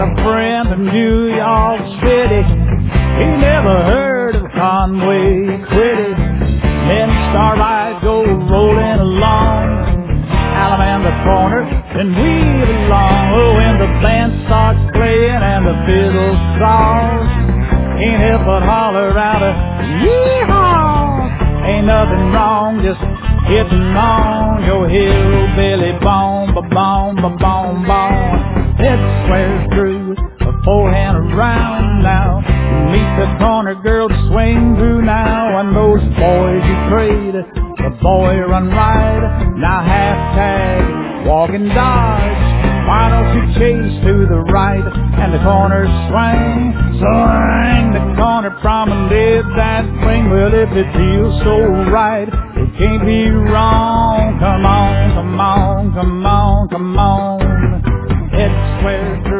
a friend from New York City. He never heard of Conway Twitty. Then Starlight go rolling along, Alabama corner, then weave along. Oh, when the band starts playing and the fiddle saws, can't help but holler out a yeehaw. Ain't nothing wrong, just hitting on your hillbilly bone, ba-bone, ba-bone, bone. It swears through a forehand around now. Meet the corner girl to swing through now. And those boys you trade, the boy run right. Now hashtag walking dodge. Why don't you chase to the right and the corner swing? Swing the corner promenade that swing. Well, if it feels so right, it can't be wrong. Come on, come on, come on, come on. It swears